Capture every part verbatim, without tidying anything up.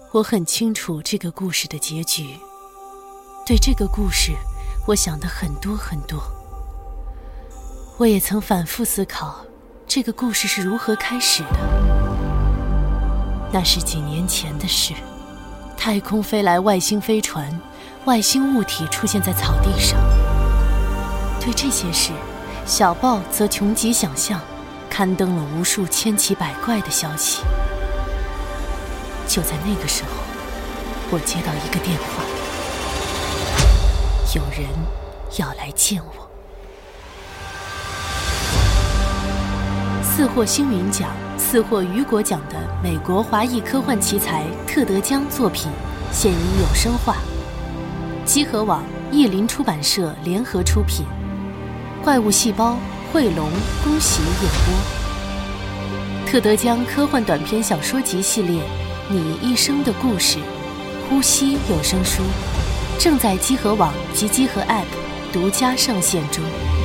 我很清楚这个故事的结局，对这个故事我想的很多很多。我也曾反复思考这个故事是如何开始的。那是几年前的事，太空飞来外星飞船，外星物体出现在草地上。对这些事，小报则穷极想象，刊登了无数千奇百怪的消息。就在那个时候，我接到一个电话，有人要来见我。四获星云奖、四获雨果奖的美国华裔科幻奇才特德·江作品现已有声化，积禾网、译林出版社联合出品，怪物细胞、汇龙恭喜演播。特德·江科幻短篇小说集系列《你一生的故事》呼吸有声书正在积禾网及积禾 App 独家上线中。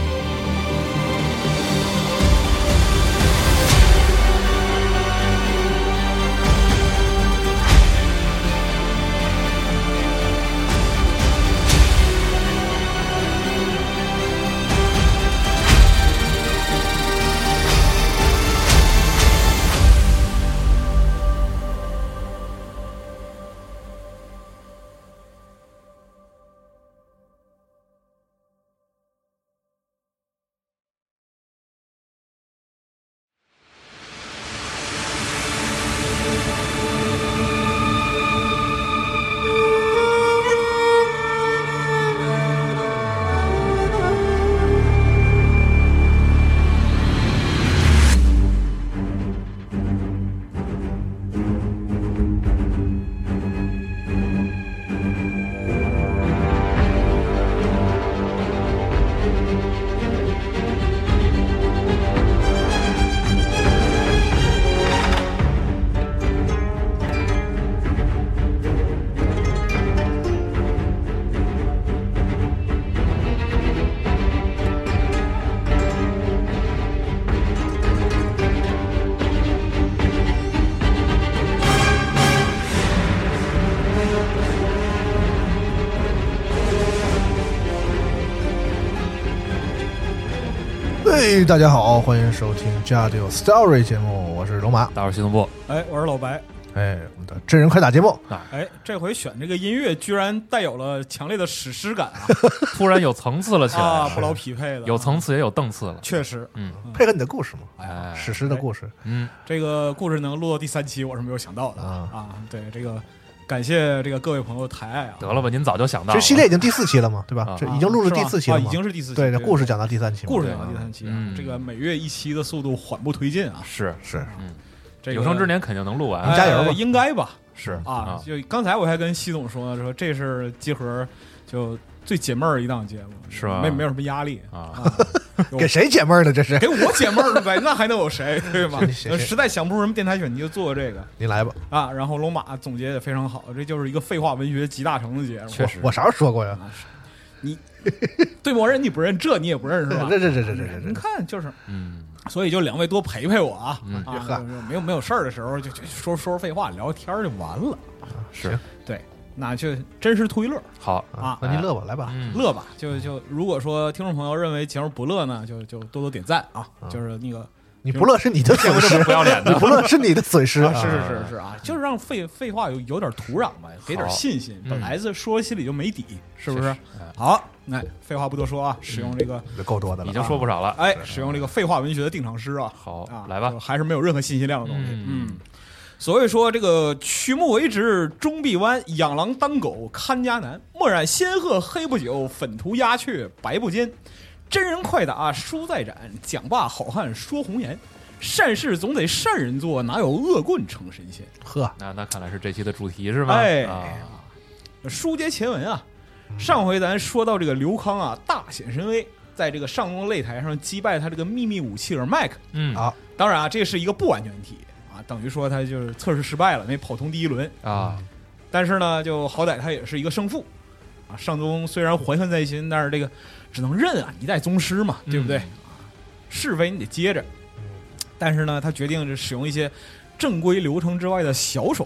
嘿，大家好，欢迎收听《加丢 Story》节目，我是龙马， 大伙儿新东部， 哎，我是老白， 哎，我们的真人快打节目， 哎，这回选这个音乐居然带有了强烈的史诗感啊， 突然有层次了起来啊，不老匹配的， 有层次也有档次了， 确实， 嗯， 配合你的故事嘛， 哎， 史诗的故事， 嗯， 这个故事能录到第三期，我是没有想到的啊，啊对这个。感谢这个各位朋友抬爱啊！ 得了吧，您早就想到了。 这系列已经第四期了嘛，对吧？啊、这已经录了第四期了嘛、 啊，已经是第四期。 对，这故事讲到第三期， 故事讲到第三期啊， 嗯、 这个每月一期的速度缓步推进啊。 是是， 嗯， 这个有生之年肯定能录完， 哎、 加油吧！ 应该吧？ 是啊，就刚才我还跟西总说说，这是集合就最解闷儿一档节目， 是吧？ 没没有什么压力啊。 啊给谁解闷儿的？这是给我解闷儿的呗，那还能有谁对吧？实在想不出什么电台选题，就做这个。 您来吧啊！然后龙马总结也非常好，这就是一个废话文学集大成的节目。 确实， 我啥时候说过呀？ 啊、你对某人你不认，这你也不认是吧？ 这这这这这这， 你看就是， 嗯， 所以就两位多陪陪我啊！ 嗯、 啊，就是没有没有事儿的时候就就说说说废话，聊天就完了。 是， 对。那就真是图一乐， 好啊！ 那您乐吧，来吧， 嗯、 乐吧。就就如果说听众朋友认为节目不乐呢，就就多多点赞啊！ 嗯、 就是那个你不乐是你的损失， 不要脸的， 你不乐是你的损失。 啊、是是是是啊，就是让废废话有有点土壤吧，给点信心。 嗯、 本来是说心里就没底，是不是？好，那废话不多说啊，使用这个够多的了， 已经说不少了。 哎，使用这个废话文学的定场诗啊， 好啊， 来吧， 还是没有任何信息量的东西， 嗯。 嗯所以说，这个曲目为直终必弯，养狼当狗看家难。墨染仙鹤黑不久，粉涂鸦雀白不坚。真人快打书在展，讲罢好汉说红颜。善事总得善人做，哪有恶棍成神仙？ 呵， 那那看来是这期的主题是吧？ 哎， 啊、 书接前文啊，上回咱说到这个刘康啊，大显神威，在这个上宫擂台上击败他这个秘密武器尔麦克。 嗯啊， 当然啊，这是一个不完全体。啊，等于说他就是测试失败了，没跑通第一轮啊。 但是呢，就好歹他也是一个胜负啊。上宗虽然怀恨在心，但是这个只能认啊，一代宗师嘛，对不对？ 嗯、 是非你得接着。但是呢，他决定是使用一些正规流程之外的小手段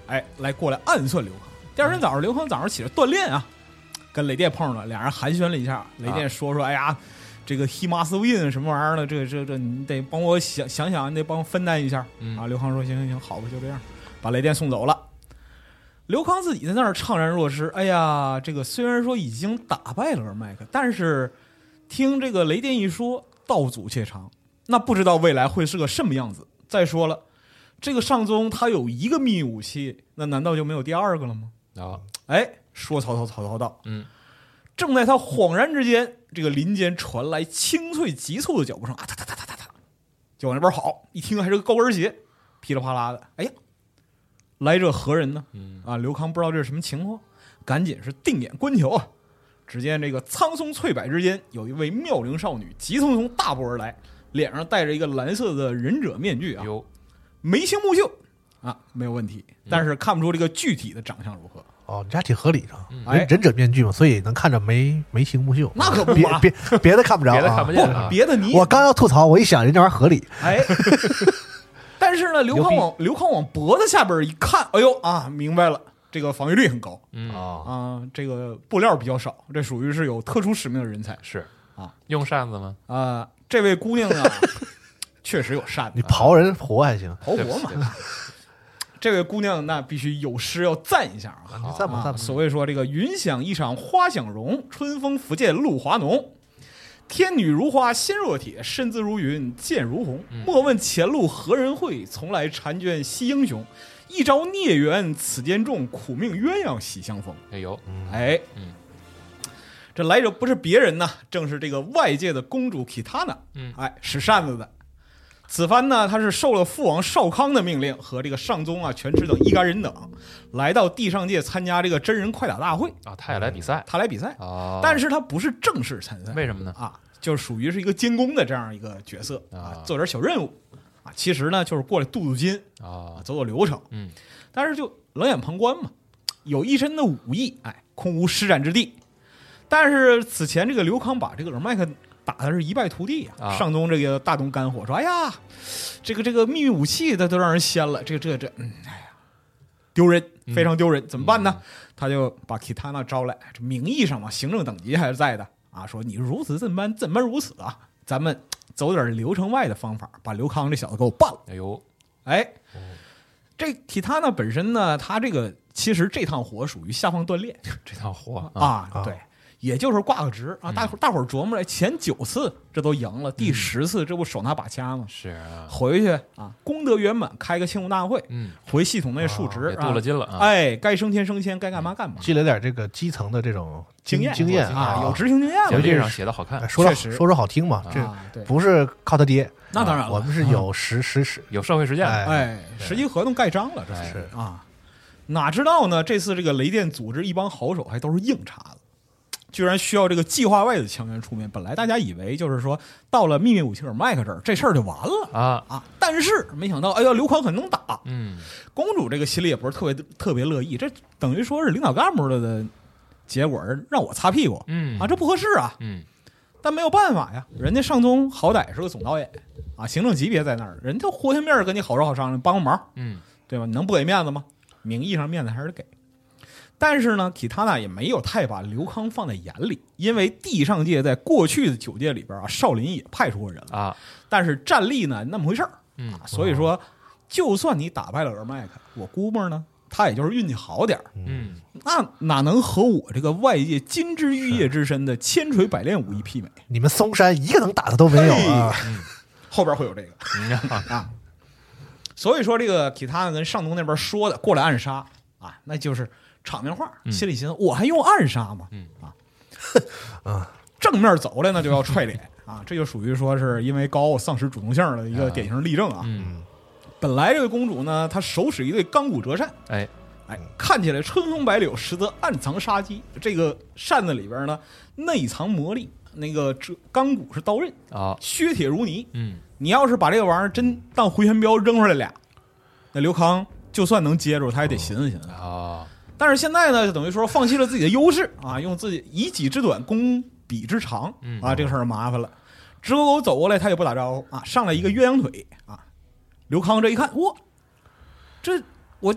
哎，来过来暗算刘康。第二天早上，刘康早上起来锻炼啊，跟雷电碰上了，俩人寒暄了一下。雷电说说，哎呀，这个 he must win 什么玩意儿的，这这这你得帮我想想想，你得帮我分担一下、 嗯、 啊。刘康说行行行，好吧，就这样，把雷电送走了。刘康自己在那儿怅然若失，哎呀，这个虽然说已经打败了尔麦克，但是听这个雷电一说，道阻且长，那不知道未来会是个什么样子。再说了，这个上宗他有一个秘密武器，那难道就没有第二个了吗？ 啊， 哎，说曹操，曹操到。 嗯， 正在他恍然之间，这个林间传来清脆急促的脚步声啊，哒哒哒哒哒哒，就往那边跑。一听还是个高跟鞋，噼里啪啦的。哎呀，来者何人呢？ 嗯啊，刘康不知道这是什么情况，赶紧是定眼观瞧啊。只见这个苍松翠柏之间，有一位妙龄少女急匆匆大步而来，脸上戴着一个蓝色的忍者面具啊，眉清目秀啊，没有问题，但是看不出这个具体的长相如何。 哦，你这还挺合理的， 嗯忍忍者面具嘛，所以能看着眉眉清目秀。 那可不别嘛， 别别的看不着、啊， 别的看不见、啊， 不别的你我刚要吐槽，我一想人这玩意儿合理， 哎，但是呢，刘康往刘康往脖子下边一看，哎呦啊，明白了，这个防御力很高， 嗯啊、 啊，这个布料比较少，这属于是有特殊使命的人才， 是啊， 用扇子吗？ 啊，这位姑娘啊，确实有扇子， 你刨人活还行， 刨活嘛。这位姑娘那必须有诗要赞一下啊！ 你赞吧赞吧。 所谓说这个云想衣裳花想容，春风拂槛露华浓。天女如花心若铁，身姿如云剑如虹。莫问前路何人会，从来婵娟惜英雄。一朝孽缘此间重，苦命鸳鸯喜相逢。 哎呦， 哎， 嗯， 这来者不是别人呐，正是这个外界的公主 Kitana。 嗯， 哎，使扇子的。此番呢，他是受了父王少康的命令，和这个上宗啊、全池等一干人等，来到地上界参加这个真人快打大会啊，他也来比赛， 他来比赛啊， 但是他不是正式参赛， 为什么呢？ 啊，就是属于是一个监工的这样一个角色啊，做点小任务啊，其实呢就是过来镀镀金啊，走走流程， 嗯， 但是就冷眼旁观嘛，有一身的武艺，哎，空无施展之地。但是此前这个刘康把这个尔麦克打的是一败涂地啊！上宗这个大动肝火，说：“哎呀，这个这个秘密武器他都让人掀了，这这这，嗯，哎呀，丢人，非常丢人，怎么办呢？”他就把 Kitana 招来，这名义上嘛，行政等级还是在的啊，说你如此怎般，怎么如此啊？咱们走点流程外的方法，把刘康这小子给我办了。 哎呦， 哎，这 Kitana 本身呢，他这个其实这趟活属于下放锻炼， 这趟活啊，啊对。也就是挂个职啊，大伙大伙儿琢磨来，前九次这都赢了，第十次这不手拿把掐吗？ 是啊， 回去啊，功德圆满，开个庆祝大会， 嗯， 回系统内述职， 也镀了金了啊， 哎，该升天升迁，该干嘛干嘛， 积累点这个基层的这种经验经验啊，有执行经验了。 简历上写的好看， 说说说说好听嘛，这不是靠他爹， 那当然了， 我们是有实实实有社会实践， 哎，实际合同盖章了，这是啊，哪知道呢？这次这个雷电组织一帮好手还都是硬茬子。居然需要这个计划外的强援出面，本来大家以为就是说到了秘密武器尔麦克这儿，这事儿就完了啊啊！但是没想到，哎呀，刘康很能打， 嗯， 公主这个心里也不是特别特别乐意，这等于说是领导干部的的结果，让我擦屁股， 嗯啊，这不合适啊， 嗯， 但没有办法呀，人家上宗好歹是个总导演啊，行政级别在那儿，人家活下面跟你好说好商量，帮个忙， 嗯， 对吧？你能不给面子吗？名义上面子还是给。但是呢 Kitana 也没有太把刘康放在眼里，因为地上界在过去的九界里边啊，少林也派出过人啊， 但是战力呢那么回事儿， 嗯， 所以说就算你打败了尔麦克，我估摸呢他也就是运气好点儿， 嗯， 那哪能和我这个外界金枝玉叶之身的千锤百炼武艺媲美？ 你们嵩山一个能打的都没有啊！ 嗯、后边会有这个啊，所以说这个 Kitana 跟上东那边说的过来暗杀啊，那就是场面话，心里寻思、嗯、我还用暗杀吗？ 嗯啊啊，正面走来那就要踹脸啊，这就属于说是因为高傲丧失主动性的一个典型例证啊。 嗯， 本来这个公主呢，她手使一对钢骨折扇， 哎哎，看起来春风百柳，实则暗藏杀机。这个扇子里边呢，内藏魔力，那个这钢骨是刀刃啊， 削铁如泥。 嗯， 你要是把这个玩意儿真当回旋镖扔出来俩，那刘康就算能接住，他也得寻思寻思啊。 但是现在呢，就等于说放弃了自己的优势啊，用自己以己之短攻彼之长啊，这个事儿麻烦了。直勾勾走过来，他也不打招呼啊，上来一个鸳鸯腿啊。刘康这一看，哇，这我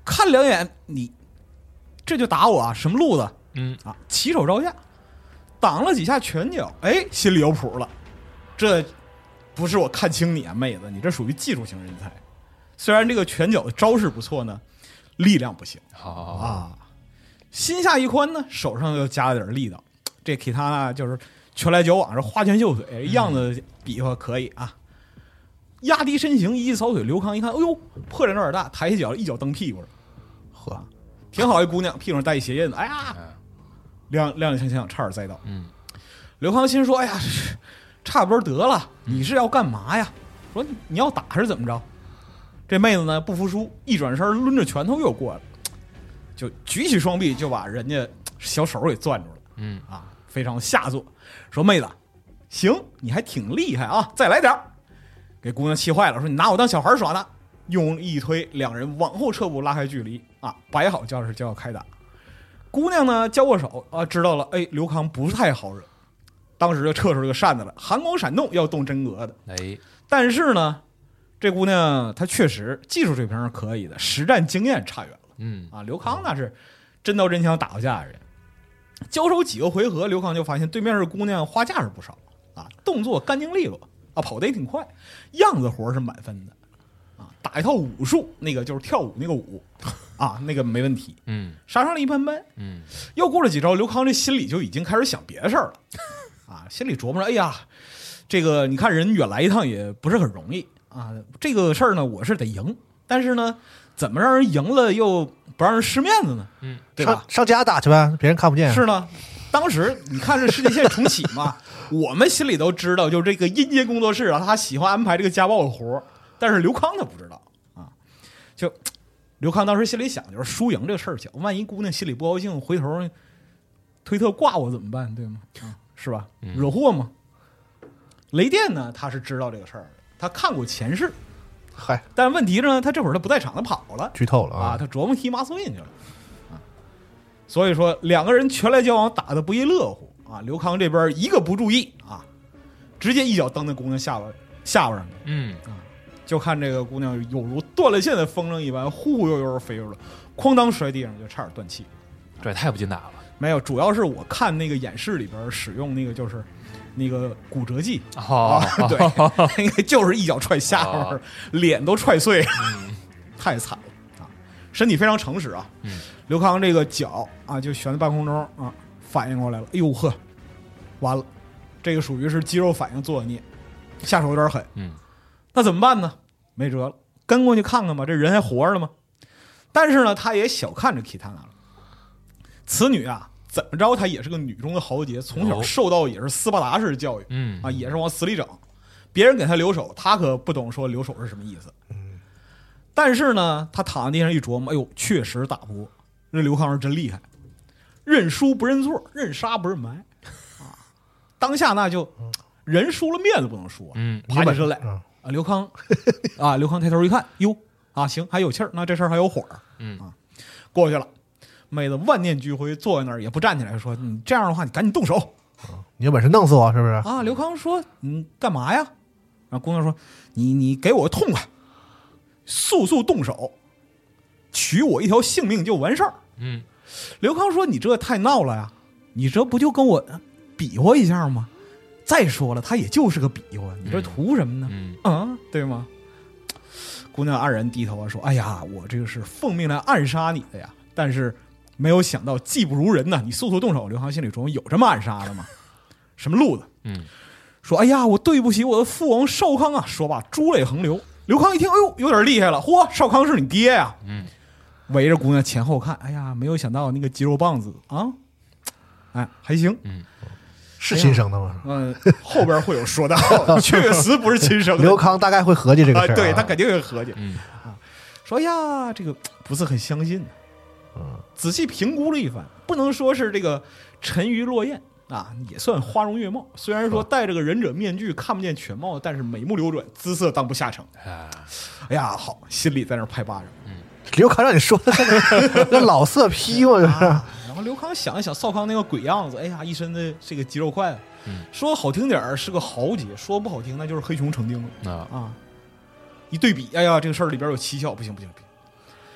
看两眼，你这就打我啊？什么路子？ 嗯啊，起手招架，挡了几下拳脚，哎，心里有谱了。这不是我看清你啊，妹子，你这属于技术型人才。虽然这个拳脚的招式不错呢，力量不行。 好啊，心下一宽呢，手上又加了点力道。这 Kitana 就是拳来脚往，这花拳绣腿，样子比划可以啊。压低身形，一记扫腿，刘康一看，哎呦，破绽有点大，抬起脚一脚蹬屁股上， 呵， 挺好一姑娘，屁股上带一鞋印子，哎呀，踉踉踉跄跄，差点栽倒。 嗯， 刘康心说，哎呀，差不多得了，你是要干嘛呀？说你要打还是怎么着？这妹子呢不服输，一转身抡着拳头又过来，就举起双臂就把人家小手给攥住了。 嗯啊，非常下作，说妹子，行，你还挺厉害啊，再来点儿。给姑娘气坏了，说你拿我当小孩耍呢。用力一推，两人往后撤步，拉开距离啊，摆好架势就要开打。姑娘呢交过手啊，知道了，哎，刘康不太好惹，当时就撤出这个扇子了，寒光闪动，要动真格的。 哎， 但是呢，这姑娘她确实技术水平是可以的，实战经验差远了。 嗯啊，刘康那是真刀真枪打过架的人。交手几个回合，刘康就发现对面这姑娘花架是不少啊，动作干净利落啊，跑得也挺快，样子活是满分的啊，打一套武术，那个就是跳舞那个舞啊，那个没问题。 嗯， 杀伤力一般般。 嗯， 又过了几招，刘康这心里就已经开始想别的事儿了啊，心里琢磨着，哎呀，这个你看人远来一趟也不是很容易啊，这个事儿呢我是得赢，但是呢，怎么让人赢了又不让人失面子呢？ 嗯， 对吧？ 上上家打去呗，别人看不见。 是呢，当时你看这世界线重启嘛，我们心里都知道，就这个阴间工作室啊，他喜欢安排这个家暴的活，但是刘康他不知道啊。就刘康当时心里想，就是输赢这个事儿小，万一姑娘心里不高兴，回头推特挂我怎么办？对吗？啊，是吧？惹祸嘛。雷电呢，他是知道这个事儿的，他看过前世。 嗨， 但问题呢，他这会儿他不在场，他跑了， 剧透了啊！他琢磨踢马索因去了啊！所以说两个人拳来脚往，打得不亦乐乎啊！刘康这边一个不注意啊，直接一脚蹬在姑娘下巴下巴上， 嗯啊，就看这个姑娘有如断了线的风筝一般，忽忽悠悠飞出了，哐当摔地上，就差点断气。 这也太不禁打了。 没有，主要是我看那个演示里边使用那个就是。那个骨折技哦， 啊、对，那个就是一脚踹下巴，哦、脸都踹碎了，嗯、太惨了啊！身体非常诚实啊。 嗯， 刘康这个脚啊，就悬在半空中啊，反应过来了，哎呦呵，完了，这个属于是肌肉反应做的孽，下手有点狠。 嗯， 那怎么办呢？没辙了，跟过去看看吧，这人还活着呢吗？但是呢，他也小看着 Kitana 了，此女啊。怎么着，她也是个女中的豪杰，从小受到也是斯巴达式的教育， 嗯啊，也是往死里整。别人给她留手，她可不懂说留手是什么意思。 嗯， 但是呢，她躺在地上一琢磨，哎呦，确实打不过。这刘康是真厉害，认输不认错，认杀不认埋啊！当下那就人输了面子不能输啊， 嗯， 爬起身来啊，刘康啊，刘康抬头一看，哟啊，行，还有气儿，那这事儿还有火儿， 嗯啊，过去了。妹子万念俱灰，坐在那儿也不站起来，说：“你这样的话，你赶紧动手， 你有本事弄死我，是不是？” 啊，刘康说：“你干嘛呀？”然后姑娘说：“你你给我痛快，速速动手，取我一条性命就完事儿。” 嗯， 刘康说：“你这太闹了呀，你这不就跟我比划一下吗？再说了，他也就是个比划，你这图什么呢？ 嗯啊，对吗？”姑娘黯然低头啊，说：“哎呀，我这个是奉命来暗杀你的呀，但是。”没有想到技不如人呐！你速速动手。刘康心里琢磨：有这么暗杀的吗？什么路子？ 嗯， 说：“哎呀，我对不起我的父王少康啊！”说罢，珠泪横流。刘康一听，哎呦，有点厉害了！嚯，少康是你爹呀！ 嗯， 围着姑娘前后看，哎呀，没有想到那个肌肉棒子啊，哎，还行。 嗯， 是亲生的吗？ 嗯、哎呃，后边会有说到，确实不是亲生的。 刘康大概会合计这个事儿、啊啊，对他肯定会合计。 嗯啊，说哎呀，这个不是很相信。仔细评估了一番，不能说是这个沉鱼落雁啊，也算花容月貌。虽然说戴着个忍者面具看不见全貌，但是美目流转，姿色当不下乘。哎呀，好，心里在那拍巴掌。 嗯，刘康让你说的那老色批嘛，这是、啊。 然后刘康想一想少康那个鬼样子，哎呀，一身的这个肌肉块， 嗯， 说好听点是个豪杰，说不好听那就是黑熊成精了啊啊！一对比，哎呀，这个事儿里边有蹊跷，不行不行不行。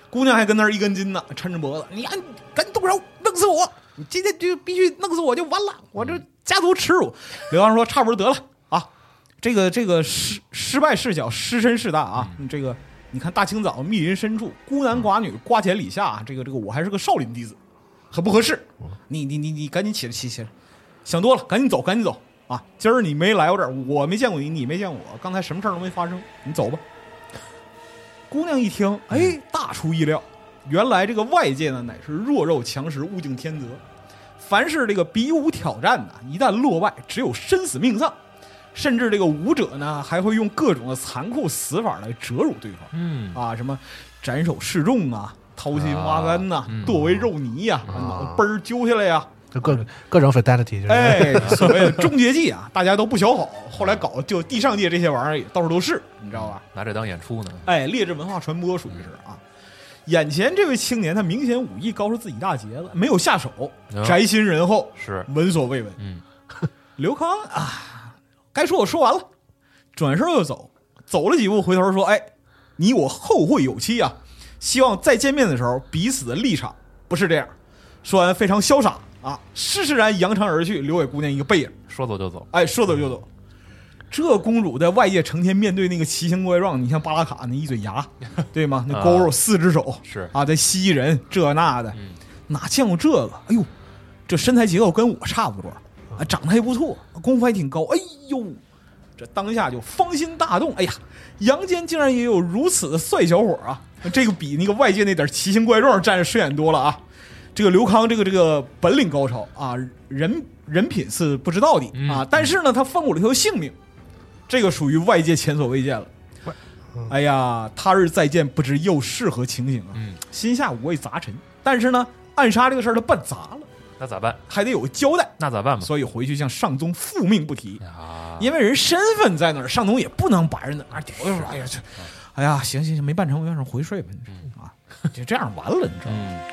姑娘还跟那儿一根筋呢，抻着脖子，你赶赶紧动手，弄死我！你今天就必须弄死我就完了，我这家族耻辱。刘康说：“差不多得了啊，这个这个失失败事小，失身事大啊！嗯、这个你看大清早密林深处，孤男寡女，瓜田李下，这个这个我还是个少林弟子，很不合适。你你你你赶紧起来起起来，想多了，赶紧走赶紧走啊！今儿你没来我这儿，我没见过你，你没见过我，刚才什么事儿都没发生，你走吧。”姑娘一听，哎，大出意料，原来这个外界呢乃是弱肉强食，物竞天择。凡是这个比武挑战的，一旦落败，只有生死命丧，甚至这个武者呢还会用各种的残酷死法来折辱对方。嗯啊，什么斩首示众啊，掏心挖肝呐、啊，嗯、剁为肉泥呀、啊，脑袋嘣儿揪下来呀、啊。 就各各种 fatality， 就是哎，所谓的终结技啊，大家都不学好，后来搞就地上界这些玩意儿到处都是，你知道吧？ 拿这当演出呢？ 哎，劣质文化传播属于是啊。眼前这位青年，他明显武艺高出自己大截子，没有下手， 嗯、 宅心仁厚， 是闻所未闻。 嗯， 刘康啊，该说我说完了，转身就走，走了几步，回头说：“哎，你我后会有期啊，希望再见面的时候，彼此的立场不是这样。”说完，非常潇洒。啊，施施然扬长而去，留给姑娘一个背影。 说走就走， 哎，说走就走。这公主在外界成天面对那个奇形怪状，你像巴拉卡那一嘴牙，对吗？那勾肉四只手是啊，在蜥蜴人这那的，嗯、哪见过这个？哎呦，这身材结构跟我差不多，啊，长得还不错，功夫还挺高。哎呦，这当下就芳心大动。哎呀，阳间竟然也有如此的帅小伙啊！这个比那个外界那点奇形怪状站着顺眼多了啊。这个刘康这个这个本领高超啊，人人品是不知道的啊，但是呢，他放过了一条性命，这个属于外界前所未见了。哎呀，他日再见，不知又是何情形啊！嗯、心下五味杂陈。但是呢，暗杀这个事儿他办砸了， 那咋办？ 还得有个交代， 那咋办嘛？ 所以回去向上宗复命不提，啊、因为人身份在那儿，上宗也不能把人在那儿丢出来。哎呀，这，哎呀，行行行，没办成，我让人回睡吧，嗯、啊，就这样完了，你知道吗？嗯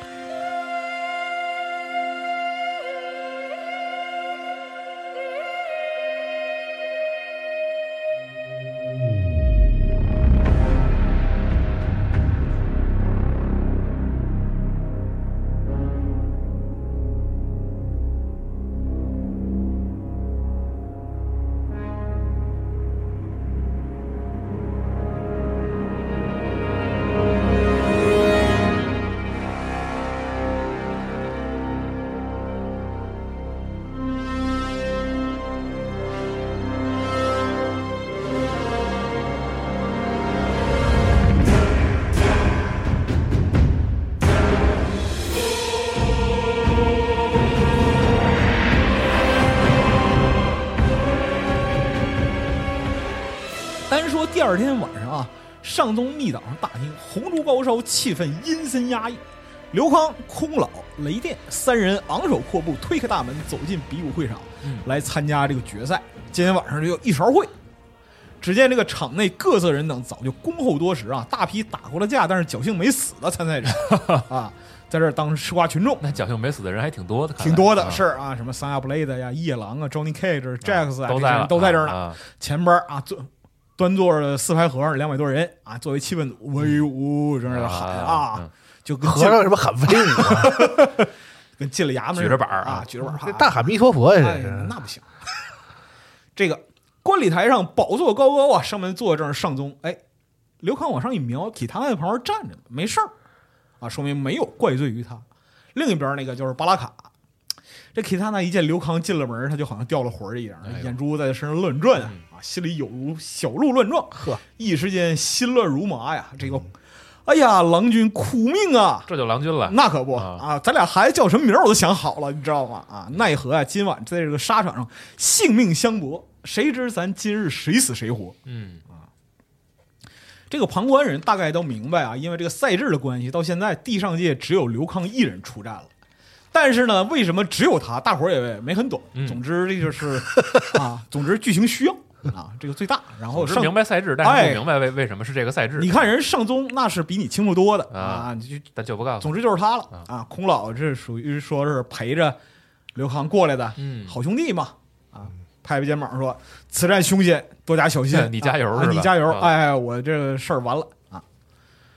第二天晚上啊，上宗密岛上大厅红烛高烧，气氛阴森压抑。刘康、空老、雷电三人昂首阔步推开大门，走进比武会场，嗯、来参加这个决赛。今天晚上就一勺烩。只见这个场内各色人等早就恭候多时啊，大批打过了架但是侥幸没死的参赛者啊，在这儿当吃瓜群众。 那侥幸没死的人还挺多的， 挺多的、啊、是啊，什么桑亚布雷德呀、夜郎啊、Johnny Cage、Jax 啊， 都在都在这儿呢。 啊、 前边啊，坐端坐着四排和尚两百多人啊，作为气氛组威武，正在那喊啊，啊嗯、就跟和尚什么喊威武、啊， 跟进了衙门举着板啊，举着板、啊， 大喊弥陀佛呀、 哎，那不行。这个观礼台上宝座高高啊，上面坐着上宗。哎，刘康往上一瞄，体堂在旁边站着呢，没事儿啊，说明没有怪罪于他。另一边那个就是巴拉卡，这基塔纳一见刘康进了门，他就好像掉了魂儿一样，哎、眼珠在他身上乱转啊，嗯、心里有如小鹿乱撞，呵，一时间心乱如麻呀。这个，哎呀，郎君苦命啊！ 这就郎君了， 那可不啊，啊！咱俩孩子叫什么名我都想好了，你知道吗？啊，奈何啊，今晚在这个沙场上性命相搏，谁知咱今日谁死谁活？嗯啊，这个旁观人大概都明白啊，因为这个赛制的关系，到现在地上界只有刘康一人出战了。但是呢，为什么只有他？大伙儿也没很懂。嗯、总之，这就是啊，总之剧情需要啊，这个最大。然后上明白赛制，但是不明白为、哎、为什么是这个赛制。 你看人上宗那是比你清楚多的啊， 就但就不告诉。 总之就是他了啊。啊空老这属于说是陪着刘康过来的，嗯，好兄弟嘛啊，拍拍肩膀说：“此战凶险，多加小心， 你加油、 啊、 是吧？ 你加油！ 啊、 哎，我这个事儿完了。”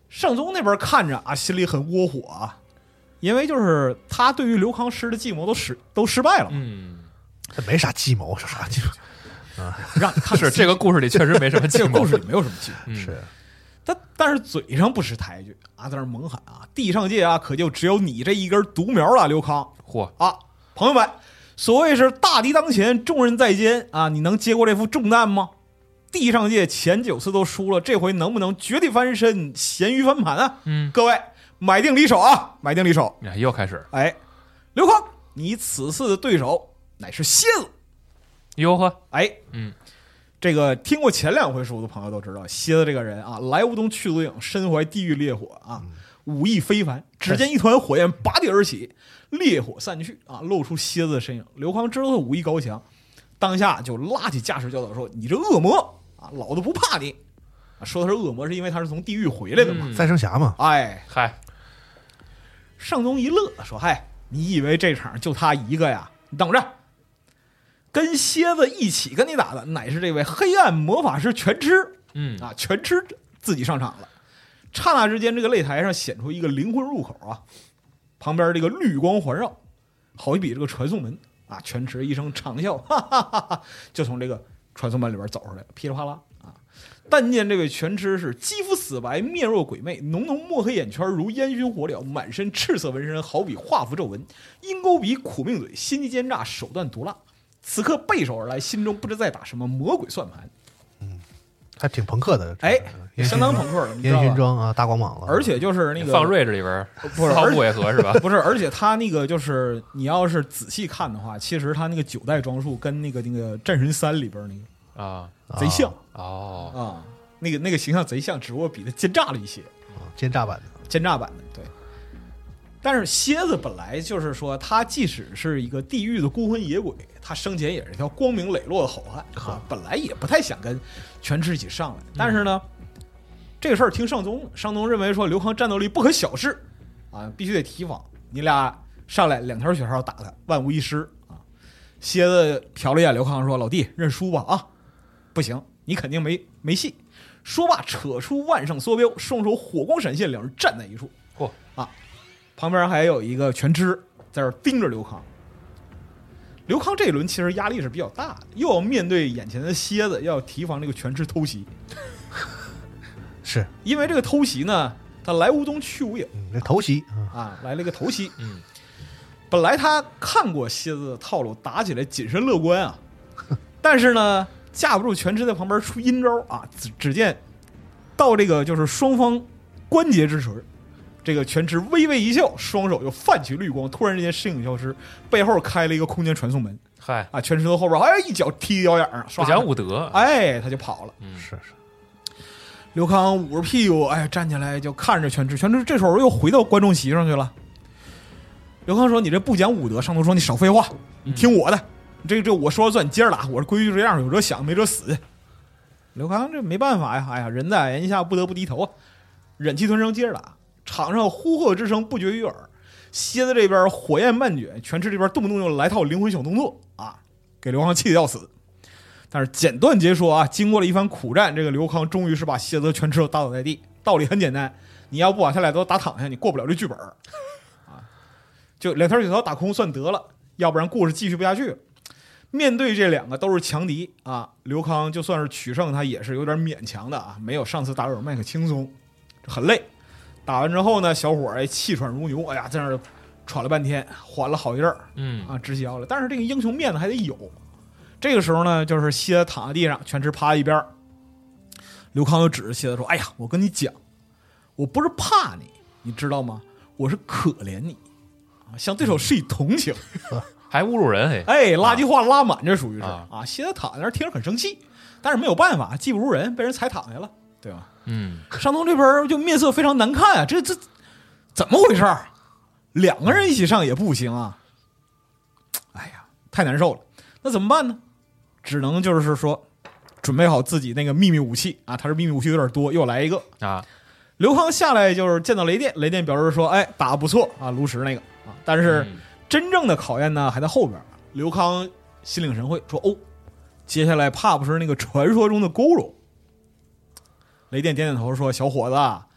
圣宗那边看着啊，心里很窝火啊，因为就是他对于刘康施的计谋都失都失败了嘛。 嗯， 这没啥计谋，是啥计谋？ 让你看是这个故事里确实没什么计谋， 这个故事里没有什么计谋。 嗯是， 但但是嘴上不识抬举啊，在那猛喊啊，地上界啊，可就只有你这一根独苗了，刘康嚯啊！朋友们，所谓是大敌当前，重任在肩啊，你能接过这副重担吗？地上界前九次都输了，这回能不能绝地翻身，咸鱼翻盘啊？ 嗯， 各位买定离手啊，买定离手。 哎又开始， 哎，刘康，你此次的对手乃是蝎子。 哟呵， 哎， 嗯， 这个听过前两回书的朋友都知道，蝎子这个人啊，来无东去无影，身怀地狱烈火啊，武艺非凡。只见一团火焰拔地而起，烈火散去啊，露出蝎子的身影。刘康知道他武艺高强，当下就拉起架势教导说：“你这恶魔啊，老子不怕你。”啊，说他是恶魔，是因为他是从地狱回来的嘛。 嗯再生侠嘛。 哎， 嗨， 圣宗一乐说：“嗨，你以为这场就他一个呀？你等着。”跟蝎子一起跟你打的乃是这位黑暗魔法师全吃， 嗯啊，全吃自己上场了。刹那之间，这个擂台上显出一个灵魂入口啊，旁边这个绿光环绕，好比这个传送门啊。全吃一声长啸，哈哈哈哈，就从这个传送门里边走出来，噼里啪啦啊。但见这位全吃是肌肤死白，面若鬼魅，浓浓墨黑眼圈如烟熏火燎，满身赤色纹身，好比画符皱纹，鹰钩鼻，苦命嘴，心机奸诈，手段毒辣。此刻背手而来，心中不知在打什么魔鬼算盘。 嗯，还挺朋克的， 哎， 烟相当朋克的， 烟熏妆啊，大光膀子， 而且就是那个放瑞这里边不是毫不违和是吧？ 不是，而且他那个就是你要是仔细看的话，其实他那个九代装束跟那个那个战神三里边那个啊， 贼像哦啊，那个那个形象贼像，只不过比他奸诈了一些， 啊奸诈版的。 奸诈版的对。但是蝎子本来就是说，他即使是一个地狱的孤魂野鬼，他生前也是一条光明磊落的好汉啊，本来也不太想跟全吃一起上来。但是呢，这个事儿听上宗，上宗认为说刘康战斗力不可小视啊，必须得提防。你俩上来两条血哨打他，万无一失啊。蝎子瞟了一眼刘康，说：“老弟，认输吧啊！不行，你肯定没没戏。”说罢，扯出万圣梭镖，双手火光闪现，两人站在一处。 嚯啊！旁边还有一个全吃在这盯着刘康。刘康这一轮其实压力是比较大的，又要面对眼前的蝎子，又要提防这个全吃偷袭。 是因为这个偷袭呢，他来无东去无影， 嗯，这偷袭啊，来了一个偷袭。 嗯， 本来他看过蝎子的套路，打起来谨慎乐观啊，但是呢，架不住全吃在旁边出阴招啊。只只见到这个就是双方关节之时，这个全吃微微一笑，双手就泛起绿光，突然之间身影消失，背后开了一个空间传送门。 嗨啊，全吃从后边哎一脚踢脚眼上， 不讲武德， 哎，他就跑了。 嗯， 是是。 刘康捂着屁股，哎，站起来就看着全吃，全吃这时候又回到观众席上去了。刘康说：“你这不讲武德。”上头说：“你少废话，你听我的，嗯、这个这个我说了算，你接着打。我这规矩这样，有者想，没者死。”刘康这没办法呀，哎呀，人在眼下不得不低头啊，忍气吞声接着打。场上呼喝之声不绝于耳，蝎子这边火焰漫卷，全吃这边动不动就来套灵魂小动作啊，给刘康气得要死。但是简短截说啊，经过了一番苦战，这个刘康终于是把蝎子全吃都打倒在地。道理很简单，你要不把他俩都打躺下，你过不了这剧本啊。就两条血条打空算得了，要不然故事继续不下去了。面对这两个都是强敌啊，刘康就算是取胜，他也是有点勉强的啊，没有上次打尔麦克轻松，很累。打完之后呢，小伙儿哎气喘如牛，哎呀，在那儿喘了半天，缓了好一阵儿， 嗯啊，直消了。但是这个英雄面子还得有。这个时候呢，就是蝎子躺在地上，全吃趴一边。刘康就指着蝎子说：“哎呀，我跟你讲，我不是怕你，你知道吗？我是可怜你啊，向对手示以同情。” 还侮辱人，嘿， 哎，垃圾话拉满，这属于是啊啊。蝎子躺在那儿听着很生气，但是没有办法，技不如人，被人踩躺下了，对吧？ 嗯， 上东这边就面色非常难看啊，这这怎么回事？两个人一起上也不行啊！哎呀，太难受了。那怎么办呢？只能就是说，准备好自己那个秘密武器啊。他这秘密武器有点多，又来一个啊。 刘康下来就是见到雷电，雷电表示说：“哎，打得不错啊，炉石那个啊。”但是真正的考验呢还在后边。刘康心领神会说：“哦，接下来怕不是那个传说中的佝偻。”雷电点点头说：“小伙子，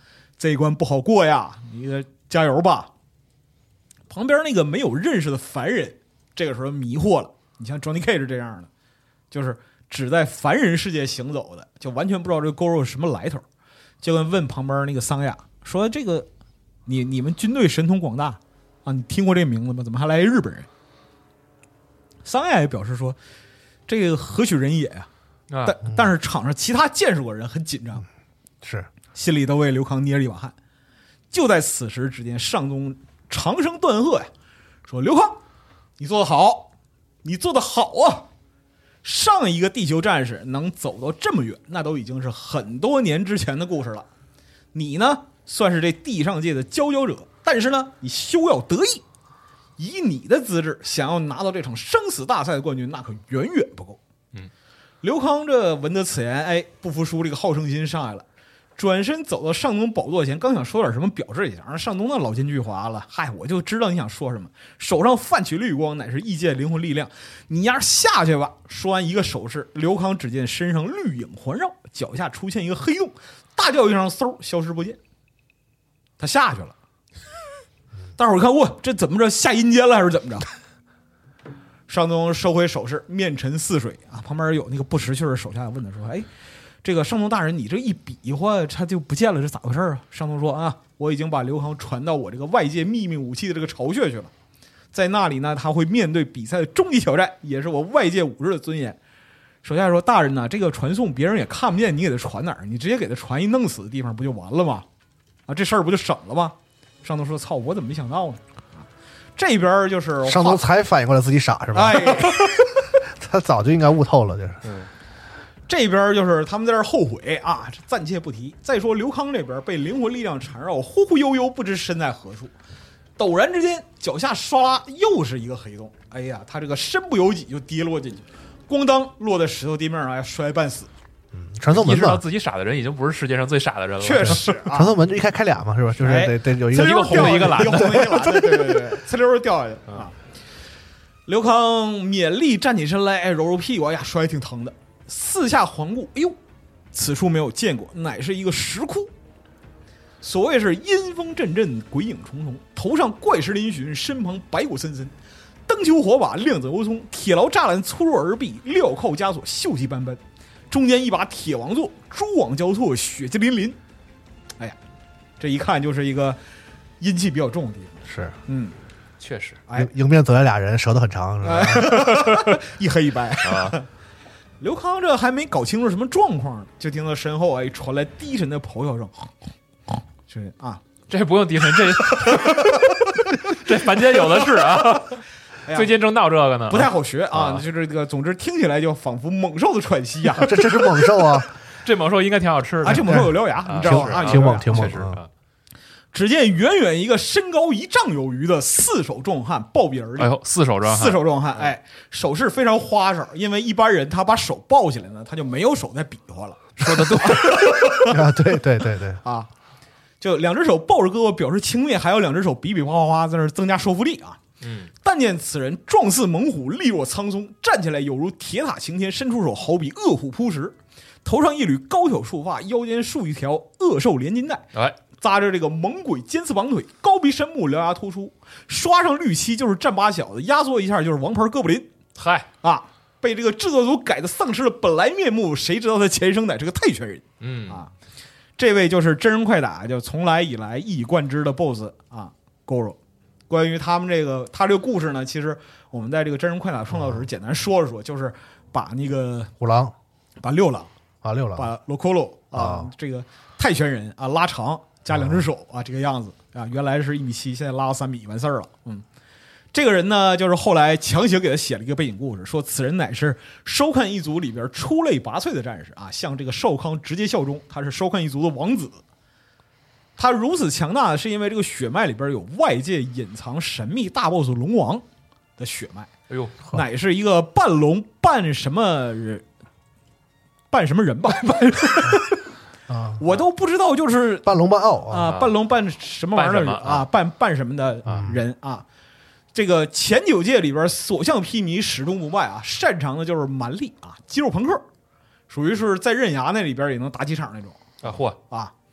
这一关不好过呀，你加油吧。旁边那个没有认识的凡人，这个时候迷惑了。你像 Johnny Cage 这样的，就是只在凡人世界行走的，就完全不知道这个 Goro 什么来头，就跟问旁边那个桑雅说：“这个你你们军队神通广大啊，你听过这个名字吗？怎么还来日本人？”桑雅也表示说：“这个何许人也呀、啊？” 啊， 但但是场上其他见识过人很紧张， 是心里都为刘康捏着一把汗。就在此时，只见上东长声断喝呀，说：“刘康，你做得好，你做得好啊！上一个地球战士能走到这么远，那都已经是很多年之前的故事了。你呢，算是这地上界的佼佼者，但是呢，你休要得意。以你的资质，想要拿到这场生死大赛的冠军，那可远远不够。” 嗯， 刘康这闻得此言，哎，不服输，这个好胜心上来了。转身走到上东宝座前，刚想说点什么表示一下，让上东那老奸巨猾了。嗨，我就知道你想说什么。手上泛起绿光，乃是异界灵魂力量。你丫下去吧！说完一个手势，刘康只见身上绿影环绕，脚下出现一个黑洞，大叫一声，嗖，消失不见。他下去了。大伙儿看，哇，这怎么着下阴间了还是怎么着？上东收回手势，面沉似水啊。旁边有那个不识趣的手下问他说：“哎。”这个上东大人，你这一比划，他就不见了，这咋回事啊？上东说啊，我已经把刘康传到我这个外界秘密武器的这个巢穴去了，在那里呢，他会面对比赛的终极挑战，也是我外界武士的尊严。手下说，大人呢，这个传送别人也看不见，你给他传哪儿？你直接给他传一弄死的地方不就完了吗？啊，这事儿不就省了吗？上东说，操，我怎么没想到呢？啊，这边就是上东才反应过来自己傻是吧？ 哎， 他早就应该悟透了，就是。 嗯。 这边就是他们在这后悔啊，暂且不提。再说刘康这边被灵魂力量缠绕，忽忽悠悠，不知身在何处。陡然之间，脚下唰又是一个黑洞。哎呀，他这个身不由己就跌落进去，咣当落在石头地面上，哎，摔半死。 嗯，传送门意识到自己傻的人已经不是世界上最傻的人了。 确实、啊， 传送门就一开开俩嘛，是吧？就是得得有一个一个红的，一个蓝的， 一个红的，一个蓝的，对对对，呲溜掉下去啊。刘康勉力站起身来，哎，揉揉屁股，哎呀，摔挺疼的。四下环顾，哎呦，此处没有见过，乃是一个石窟。所谓是阴风阵阵，鬼影重重，头上怪石嶙峋，身旁白骨森森，灯球火把亮泽幽葱，铁牢栅栏粗弱而壁，镣铐枷锁锈迹斑斑，中间一把铁王座，蛛网交错，血迹淋淋。哎呀，这一看就是一个阴气比较重的地方。 是， 嗯， 确实， 哎， 迎面走来俩人，舌头很长，是吧？ 哎、一黑一白啊。 刘康这还没搞清楚什么状况呢，就听到身后哎传来低沉的咆哮声，是啊， 这不用低沉，这这凡间有的是啊。哎、最近正闹这个呢， 不太好学啊。 啊就是这个，总之听起来就仿佛猛兽的喘息呀、 啊。这这是猛兽啊！ 这猛兽应该挺好吃的啊，这猛兽有獠牙， 啊、 你知道吗？啊， 挺猛，挺猛确实啊。 只见远远一个身高一丈有余的四手壮汉暴毙而立。 哎呦，四手壮汉， 四手壮汉，哎，手势非常花哨，因为一般人他把手抱起来呢，他就没有手在比划了。说的对啊，对对对对啊，就两只手抱着胳膊表示轻蔑，还有两只手比比划划在那增加说服力啊。 嗯， 但见此人壮似猛虎，力若苍松，站起来有如铁塔擎天，伸出手好比恶虎扑食，头上一缕高挑束发，腰间束一条恶兽连筋带。 哎。 扎着这个猛鬼尖刺绑腿，高鼻深目，獠牙突出，刷上绿漆就是战八小子，压缩一下就是王牌哥布林。 嗨啊，被这个制作组改的丧失了本来面目，谁知道他前生乃是个泰拳人。 嗯啊，这位就是真人快打，就从来以来一以贯之的 boss 啊 ，Goro。关于他们这个他这个故事呢，其实我们在这个真人快打创造时简单说了说，就是把那个五郎， 把六郎啊六郎， 把罗科洛啊这个泰拳人啊拉长。加两只手啊，这个样子啊，原来是一米七，现在拉到三米，完事儿了。嗯，这个人呢，就是后来强行给他写了一个背景故事，说此人乃是收看一族里边出类拔萃的战士啊，向这个少康直接效忠，他是收看一族的王子。他如此强大，是因为这个血脉里边有外界隐藏神秘大 boss 龙王的血脉。 哎呦， 乃是一个半龙半什么人，半什么人吧？半啊， 我都不知道，就是半龙半奥啊， 啊，半龙半什么玩意儿的啊，半半什么的人啊。这个前九界里边所向披靡，始终不败啊，擅长的就是蛮力啊，肌肉朋克，属于是在刃牙那里边也能打几场那种啊。嚯啊！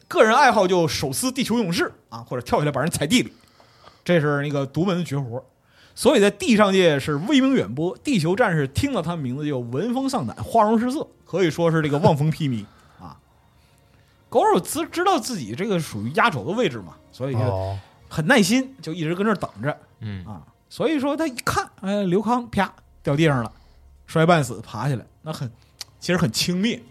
个人爱好就手撕地球勇士啊，或者跳下来把人踩地里，这是那个独门的绝活。所以在地上界是威名远播，地球战士听到他名字就闻风丧胆，花容失色，可以说是这个望风披靡啊。狗肉知知道自己这个属于压轴的位置嘛，所以就很耐心，就一直跟这儿等着。 嗯啊，所以说他一看，哎，刘康啪掉地上了，摔半死，爬起来，那很其实很轻蔑。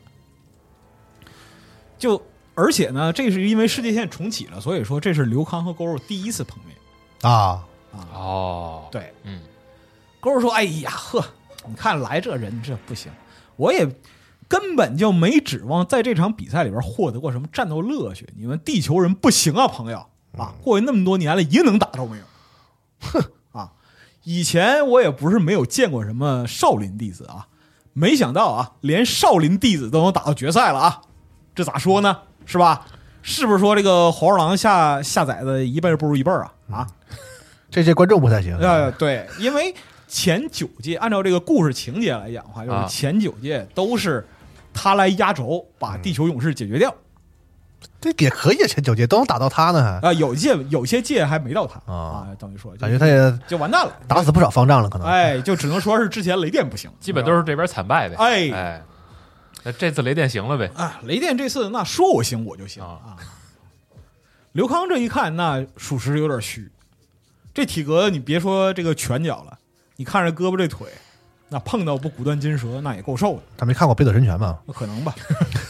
就而且呢，这是因为世界线重启了，所以说这是刘康和狗肉第一次碰面啊。 哦， 对， 嗯， 狗肉说：“哎呀呵，你看来这人这不行，我也根本就没指望在这场比赛里边获得过什么战斗乐趣。你们地球人不行啊，朋友啊，过去那么多年了，一个能打都没有。哼啊，以前我也不是没有见过什么少林弟子啊，没想到啊，连少林弟子都能打到决赛了啊，这咋说呢？是吧？是不是说这个黄鼠狼下下载的一辈不如一辈啊？啊？” 这届观众不太行。 呃，对，因为前九届按照这个故事情节来讲的话，就是前九届都是他来压轴把地球勇士解决掉。 这也可以，前九届都能打到他呢，还啊、呃，有届有些届还没到他啊、 呃，等于说感觉他也就完蛋了， 打死不少方丈了，可能。 哎，就只能说是之前雷电不行， 基本都是这边惨败呗。 哎哎，那这次雷电行了呗？ 啊，雷电这次那说我行我就行啊。刘康这一看，那属实有点虚。这体格你别说这个拳脚了，你看着胳膊这腿，那碰到不骨断筋折，那也够受的。 他没看过《北斗神拳》吗？ 可能吧。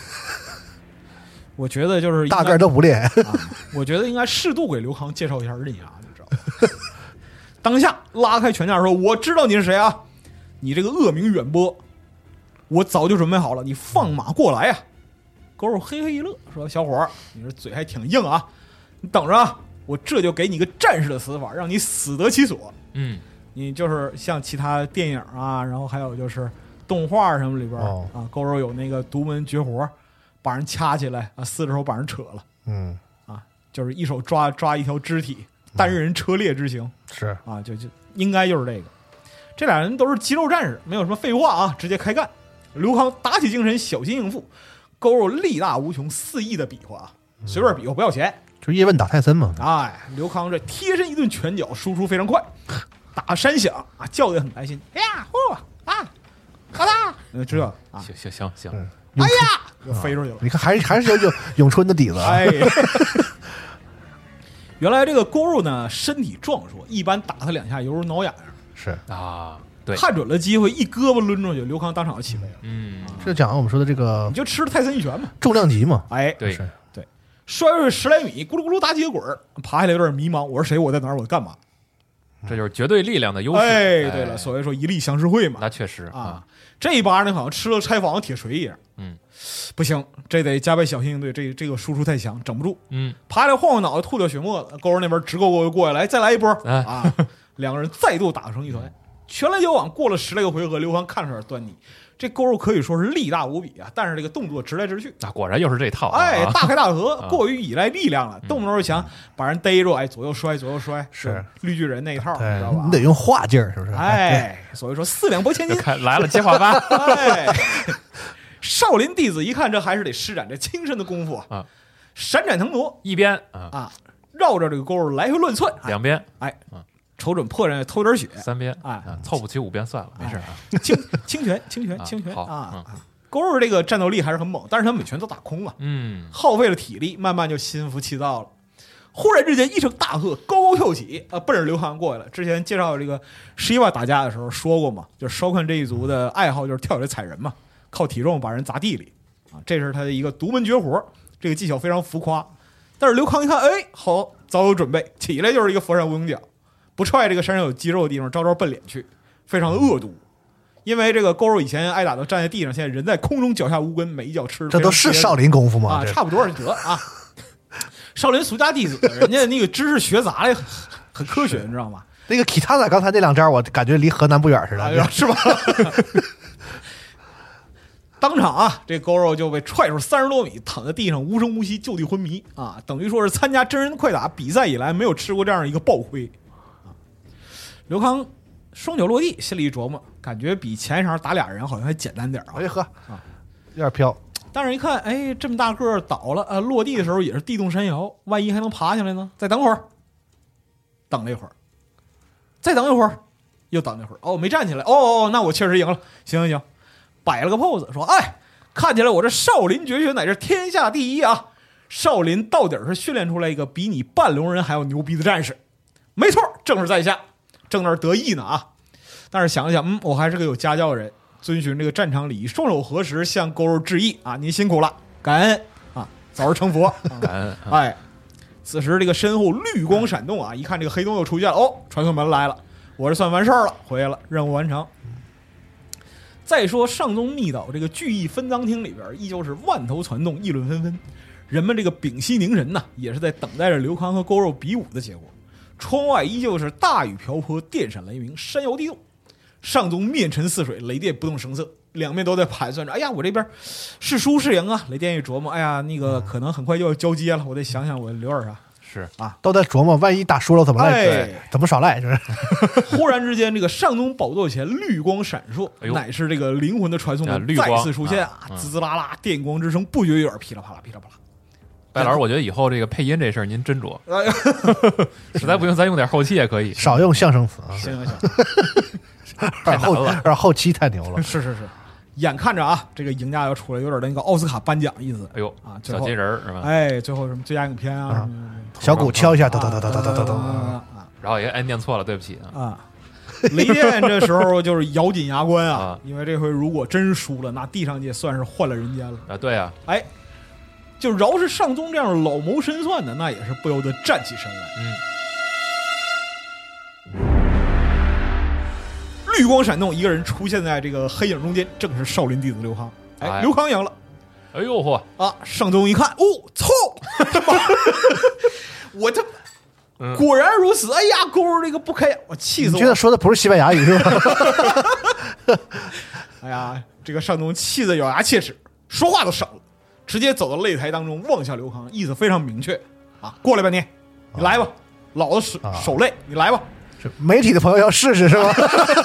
我觉得就是大个都不练、 啊。我觉得应该适度给刘康介绍一下刃牙，你知道吗？当下拉开拳架说：“我知道你是谁啊，你这个恶名远播，我早就准备好了，你放马过来呀、啊！”狗肉嘿嘿一乐，说：“小伙儿，你这嘴还挺硬啊，你等着啊！”我这就给你个战士的死法，让你死得其所。 嗯， 你就是像其他电影啊，然后还有就是动画什么里边、哦、啊，狗肉有那个独门绝活，把人掐起来啊，四只手把人扯了。 嗯， 啊，就是一手抓抓一条肢体，单人车裂之刑、嗯、 是啊，就就应该就是这个。这俩人都是肌肉战士，没有什么废话啊，直接开干。刘康打起精神，小心应付。狗肉力大无穷，肆意的比划啊，随便比划不要钱。 就叶问打泰森嘛， 哎，刘康这贴身一顿拳脚，输出非常快，打山响啊，叫得也很开心。哎呀，嚯啊，好大，呃，这啊， 行行行行，嗯、 哎呀，又飞出去了。 你看，还是还是有咏咏春的底子、啊。 哎，原来这个勾肉呢，身体壮硕，一般打他两下犹如挠痒痒。 是啊，对， 看准了机会，一胳膊抡出去，刘康当场就起飞了。 嗯， 这讲我们说的这个， 你就吃了泰森一拳嘛， 重量级嘛。 哎， 对。 是摔出去十来米，咕噜咕噜打几个滚儿，爬下来有点迷茫。我是谁？我在哪儿？我干嘛？ 这就是绝对力量的优势。 哎，对了，所谓说一力降十会嘛。 那确实啊，这一巴呢好像吃了拆房的铁锤一样。 嗯， 不行，这得加倍小心应对。这这个输出太强，整不住。 嗯， 爬下来晃晃脑袋，吐掉血沫子。勾儿那边直勾勾就过来，来再来一波、 哎、 啊！两个人再度打成一团，拳来脚往。过了十来个回合，刘康看出点端倪。这勾肉可以说是力大无比啊，但是这个动作直来直去， 那、啊、果然又是这套、啊， 哎，大开大合，啊、过于依赖力量了， 嗯、 动不动就想把人逮住，哎，左右摔，左右摔， 是绿巨人那一套，你知道吧？ 你得用画劲儿，是不是？ 哎，所以说四两拨千斤， 来了接话班， 哎，少林弟子一看，这还是得施展这亲身的功夫啊，闪展腾挪， 一边啊啊，绕着这个勾肉来回乱窜， 两边， 哎，啊。瞅准破人偷点血， 三边哎、 啊，凑不齐五边算了，没事啊。 清清拳，清拳，清拳啊！ 啊，勾肉这个战斗力还是很猛，但是他每拳都打空了， 嗯， 耗费了体力，慢慢就心浮气躁了。忽然之间，一声大喝，高高跳起，啊，奔着刘康过来了。之前介绍这个十一瓦打架的时候说过嘛，就是烧看这一族的爱好就是跳起来踩人嘛，靠体重把人砸地里啊，这是他的一个独门绝活，这个技巧非常浮夸。但是刘康一看，哎，好，早有准备，起来就是一个佛山无影脚。不踹这个身上有肌肉的地方，招招奔脸去，非常恶毒。因为这个勾肉以前挨打都站在地上，现在人在空中，脚下无根，每一脚吃。 这都是少林功夫吗？ 啊，差不多就得啊。少林俗家弟子，人家那个知识学杂的很科学，你知道吗？ 那个 Kitana 刚才那两招，我感觉离河南不远似的， 哎、是吧？当场啊，这勾肉就被踹出三十多米，躺在地上无声无息，就地昏迷啊！等于说是参加真人快打比赛以来没有吃过这样一个暴亏。刘康双脚落地，心里一琢磨，感觉比前一场打俩人好像还简单点啊！ 哎呀呵，啊，有点飘。 但是一看，哎，这么大个儿倒了，呃，落地的时候也是地动山摇，万一还能爬下来呢？再等会儿，等了一会儿，再等一会儿，又等了一会儿，哦，没站起来，哦哦，那我确实赢了，行行行，摆了个 pose， 说，哎，看起来我这少林绝学乃是天下第一啊！少林到底是训练出来一个比你半龙人还要牛逼的战士，没错，正是在下，正那儿得意呢啊！但是想了想，嗯，我还是个有家教的人，遵循这个战场礼仪，双手合十向勾肉致意啊！您辛苦了，感恩啊，早日成佛，啊、 感恩。 哎，此时这个身后绿光闪动啊，一看这个黑洞又出现了，哦，传送门来了，我这算完事儿了，回来了，任务完成。再说上宗密岛这个聚义分赃厅里边，依旧是万头攒动，议论纷纷。人们这个屏息凝神呐，也是在等待着刘康和勾肉比武的结果。窗外依旧是大雨瓢泼，电闪雷鸣，山摇地动。上宗面沉似水，雷电不动声色，两面都在盘算着。哎呀，我这边是输是赢啊？雷电一琢磨，哎呀，那个可能很快就要交接了，我得想想我留点啥。 是啊， 都在琢磨，万一打输了怎么赖？ 哎、 怎么耍赖？就是忽然之间，这个上宗宝座前绿光闪烁， 哎、 乃是这个灵魂的传送门再次出现啊！滋滋啦啦，电光之声不绝于耳，噼里啪啦，噼里啪啦。 白老师，我觉得以后这个配音这事儿您斟酌，实在不行咱用点后期也可以， 少用象声词啊。 行行行， 太难了， 有点后期太牛了。 是是是，眼看着啊，这个赢家要出来，有点那个奥斯卡颁奖意思。 哎呦啊， 小金人是吧？ 哎，最后什么最佳影片啊，啊小鼓敲一下，噔噔噔噔噔噔噔啊， 然后也哎念错了，对不起啊。 啊，雷电这时候就是咬紧牙关啊，因为这回如果真输了，那地上界算是换了人间了啊。对啊， 哎。就饶是上宗这样老谋深算的，那也是不由得站起身来。 嗯， 绿光闪动，一个人出现在这个黑影中间，正是少林弟子刘康。哎， 哎刘康赢了。 哎呦嚯！ 啊，上宗一看，哦，操！我他嗯、 果然如此。哎呀，勾儿这个不开，我气死我！ 你觉得说的不是西班牙语是吧？ 哎呀，这个上宗气得咬牙切齿，说话都省了。直接走到擂台当中，望向刘康，意思非常明确啊！过来吧你，你来吧，啊、老子手、啊、手累，你来吧。 媒体的朋友要试试是吧？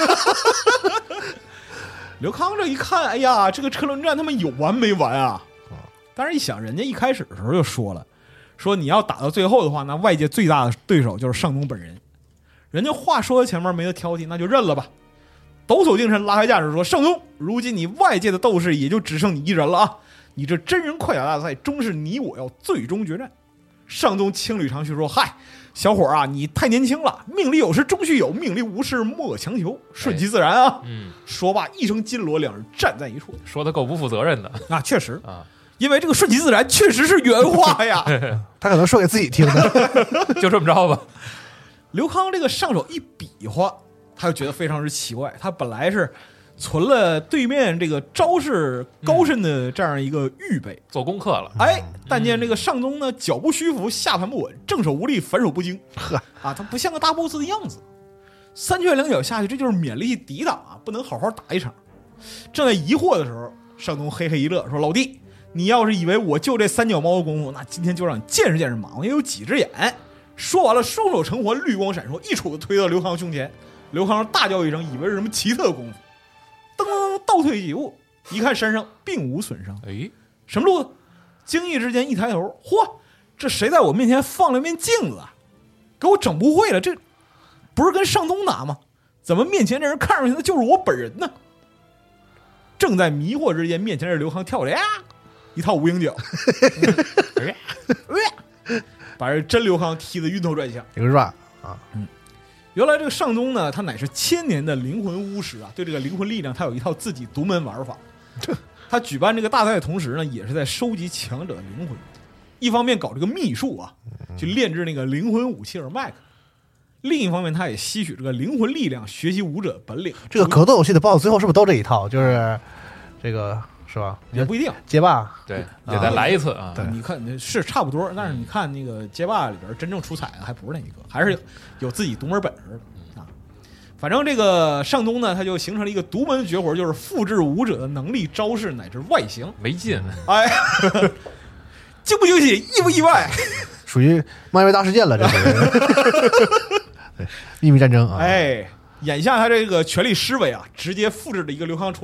刘康这一看，哎呀，这个车轮战他们有完没完啊？但是一想，人家一开始的时候就说了，说你要打到最后的话，那外界最大的对手就是上宗本人。人家话说到前面没得挑剔，那就认了吧。抖擞精神，拉开架势说：“上宗，如今你外界的斗士也就只剩你一人了啊！你这真人快打大赛，终是你我要最终决战。”上宗轻捋长须说：“嗨，小伙啊，你太年轻了，命里有时终须有，命里无时莫强求，顺其自然啊。” 嗯， 说罢，一声金锣，两人站在一处。 说的够不负责任的啊，确实啊， 因为这个顺其自然确实是原话呀。 他可能说给自己听的， 就这么着吧。 刘康这个上手一比划，他就觉得非常之奇怪。他本来是存了对面这个招式高深的这样一个预备， 嗯、做功课了。 哎，但见这个上宗呢，脚步虚浮，下盘不稳，正手无力，反手不精， 呵啊，他不像个大 boss 的样子。三拳两脚下去，这就是勉力抵挡啊，不能好好打一场。正在疑惑的时候，上宗嘿嘿一乐，说：“老弟，你要是以为我就这三脚猫的功夫，那今天就让你见识见识马王爷有几只眼。”说完了，双手成环，绿光闪烁，一杵子推到刘康胸前。刘康大叫一声，以为是什么奇特功夫，噔噔倒退几步，一看身上并无损伤。 哎， 什么路子？惊异之间一抬头，嚯，这谁在我面前放了面镜子啊？给我整不会了，这不是跟上宗打吗？怎么面前这人看上去的就是我本人呢？正在迷惑之间，面前这刘康跳出来呀，一套无影脚，把这真刘康踢得晕头转向。 这个 run 啊， 嗯，原来这个上宗呢，他乃是千年的灵魂巫师啊，对这个灵魂力量，他有一套自己独门玩法。他举办这个大赛的同时呢，也是在收集强者的灵魂，一方面搞这个秘术啊，去炼制那个灵魂武器尔麦克；另一方面，他也吸取这个灵魂力量，学习武者本领。 这个格斗游戏的 boss 最后是不是都这一套？就是这个是吧？ 也不一定， 街霸对，也再来一次啊！ 对，你看是差不多，但是你看那个街霸里边真正出彩的还不是那一个，还是有有自己独门本事的啊。反正这个上宗呢，他就形成了一个独门绝活，就是复制武者的能力、招式乃至外形。 没劲， 哎，惊不惊喜，意不意外？ 属于漫威大事件了，这是对秘密战争啊！ 哎，眼下他这个权力施为啊，直接复制了一个刘康出来，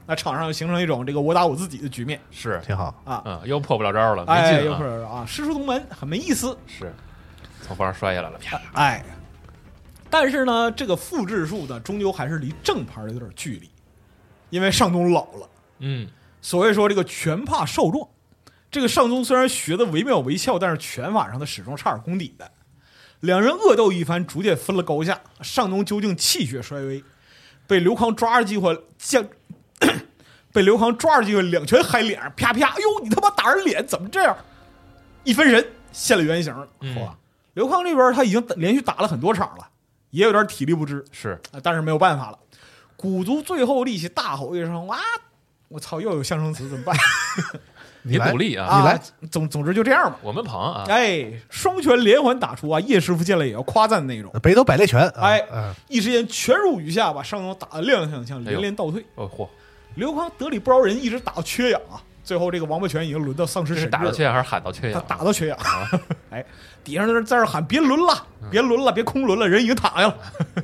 那场上形成一种这个我打我自己的局面， 是挺好啊， 嗯，又破不了招了，没哎， 劲啊， 又破不了招啊，师出同门很没意思， 是从房上摔下来了，啪， 哎，但是呢，这个复制术呢，终究还是离正牌有点距离，因为上宗老了， 嗯， 所谓说这个拳怕少壮，这个上宗虽然学的惟妙惟肖，但是拳法上他始终差点功底的。两人恶斗一番，逐渐分了高下。上宗究竟气血衰微，被刘康抓着机会将，被刘康抓着机会两拳嗨脸上，啪啪！哎呦，你他妈打人脸怎么这样？一分神现了原形。 嗯、 刘康这边他已经连续打了很多场了，也有点体力不支， 是， 但是没有办法了。鼓足最后力气，大吼一声：“哇！我操，又有象声词，怎么办？” 你鼓励啊， 你来，总总之就这样吧。 我们捧啊， 哎，双拳连环打出啊！叶师傅见了也要夸赞那种。 北斗百裂拳， 哎， 嗯、 一时间拳入雨下，把上宗打得踉踉跄跄，连连倒退。 哦嚯！ 刘康得理不饶人，一直打到缺氧啊！最后这个王八拳已经轮到丧尸神， 打到缺氧还是喊到缺氧？ 他打到缺氧。哎，底上在在这喊别轮了，别轮了，别空轮了，人已经躺下了。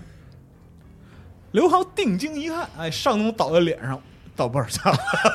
刘康定睛一看，哎，上宗倒在脸上。倒不是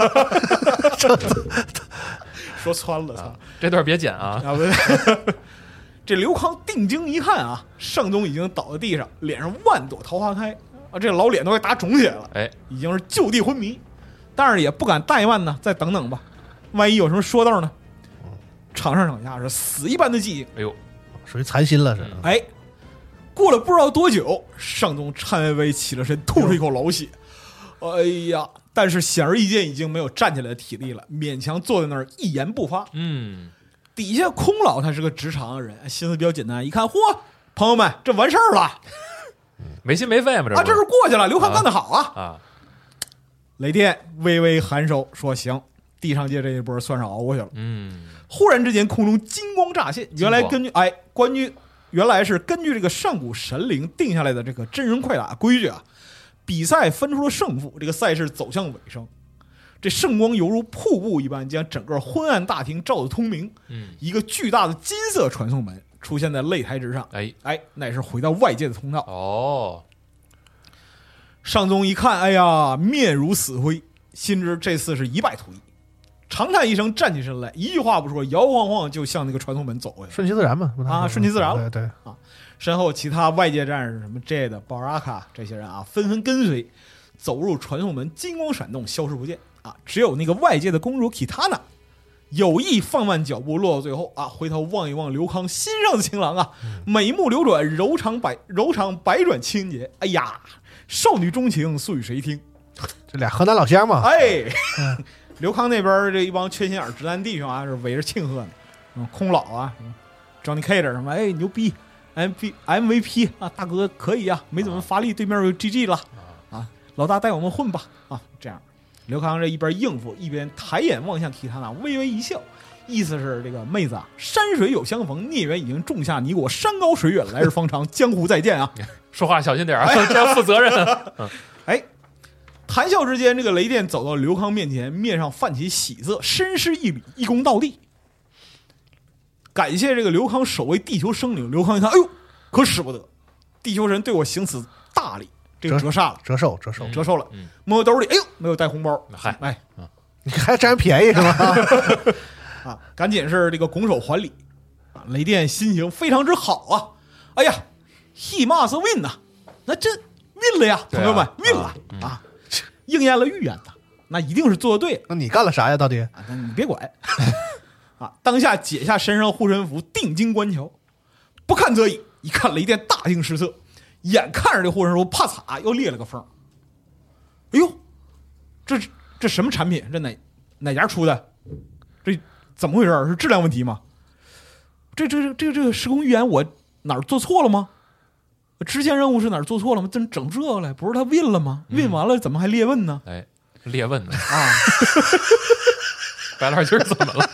说穿了，操！ 这段别剪啊！ 啊，不对，这刘康定睛一看啊，上宗已经倒在地上，脸上万朵桃花开啊，这老脸都快打肿起来了， 哎， 已经是就地昏迷，但是也不敢怠慢呢，再等等吧，万一有什么说道呢？场上场下是死一般的寂静， 哎呦， 属于残心了是。 哎，过了不知道多久，上宗颤巍巍起了身，吐出一口老血。哎呀！但是显而易见，已经没有站起来的体力了，勉强坐在那儿一言不发。 嗯， 底下空老他是个直肠的人，心思比较简单，一看，嚯，朋友们，这完事儿了， 没心没肺嘛，这啊，这是过去了。刘康干得好啊！ 啊， 雷电微微颔首说：“行，地上界这一波算是熬过去了。” 嗯， 忽然之间，空中金光乍现，原来根据哎，关于原来是根据这个上古神灵定下来的这个真人快打规矩啊。比赛分出了胜负，这个赛事走向尾声。这圣光犹如瀑布一般，将整个昏暗大厅照得通明。 嗯， 一个巨大的金色传送门出现在擂台之上。 哎哎，乃是回到外界的通道。 哦， 上宗一看，哎呀，面如死灰，心知这次是一败涂地，长叹一声，站起身来，一句话不说，摇晃晃就向那个传送门走过去。 顺其自然嘛， 啊，顺其自然了。 对对啊。身后其他外界战士什么 Jade、鲍拉卡这些人啊，纷纷跟随，走入传送门，金光闪动，消失不见啊！只有那个外界的公主 Kitana 有意放慢脚步，落到最后啊，回头望一望刘康心上的情郎啊，美目流转，柔肠百柔肠百转清洁。哎呀，少女钟情，诉与谁听？ 这俩河南老乡嘛。 哎，刘康那边这一帮缺心眼直男弟兄啊，是围着庆贺呢。嗯，空老啊，Johnny Cage 什么，哎，牛逼！M V M V P 啊，大哥可以啊，没怎么发力，对面有 G G 了啊，老大带我们混吧啊，这样，刘康这一边应付一边抬眼望向提塔娜，微微一笑，意思是这个妹子啊，山水有相逢，孽缘已经种下，你我山高水远，来日方长，江湖再见啊！ 说话小心点啊，这要负责任。 哎，谈笑之间，这个雷电走到刘康面前，面上泛起喜色，深施一礼，一躬到地。感谢这个刘康守卫地球生灵。刘康一看，哎呦，可使不得！地球神对我行此大礼，这个折煞了， 折寿，折寿， 折寿了。嗯，摸兜里，哎呦，没有带红包， 嗨， 哎， 你还占人便宜是吗？ 啊，赶紧是这个拱手还礼。啊，雷电心情非常之好啊！哎呀 ，He must win 呐，那这 win 了呀，朋友们 win 了啊，应验了预言呐，那一定是做的对。 那你干了啥呀？到底？ 啊，那你别管。啊！当下解下身上护身符，定睛观瞧，不看则已，一看雷电大惊失色，眼看着这护身符啪嚓又裂了个缝。哎呦，这这什么产品？这哪哪家出的？这怎么回事？是质量问题吗？这这这这这个时空预言我哪儿做错了吗？支线任务是哪儿做错了吗？怎整这个来？不是他问了吗？问完了怎么还裂问呢？ 哎，裂问呢啊！ 白老师怎么了？